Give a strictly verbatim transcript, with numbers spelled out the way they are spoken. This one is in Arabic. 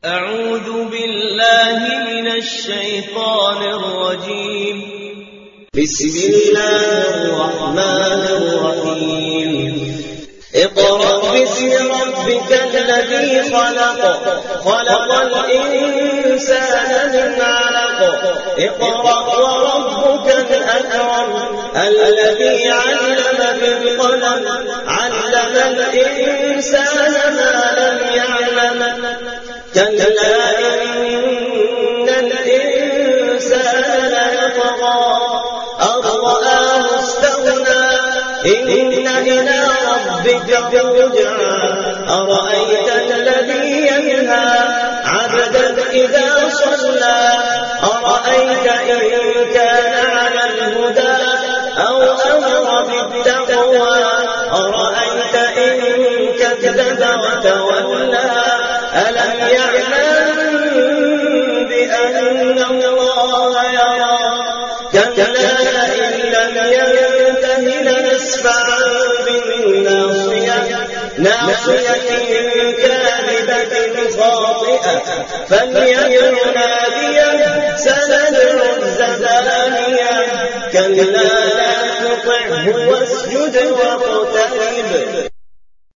أعوذ بالله من الشيطان الرجيم. بسم الله الرحمن الرحيم. اقرأ باسم ربك الذي خلق خلق الإنسان من علق اقرأ وربك الأكرم الذي علم بالقلم علم الإنسان ما لم يعلم كلا إن الإنسان ليطغى أن رآه استغنى إن إلى ربك الرجعى أرأيت الذي ينهى عبدا إذا صلى أرأيت إن كان على الهدى أو أمر بالتقوى أرأيت إن كذب وتولى ألم يعلم بأن الله يرى كلا إن لم ينته لنسفعا بالناصية ناصية كاذبة خاطئة فليدع ناديه سندع الزبانية كلا لا تطعه واسجد واقترب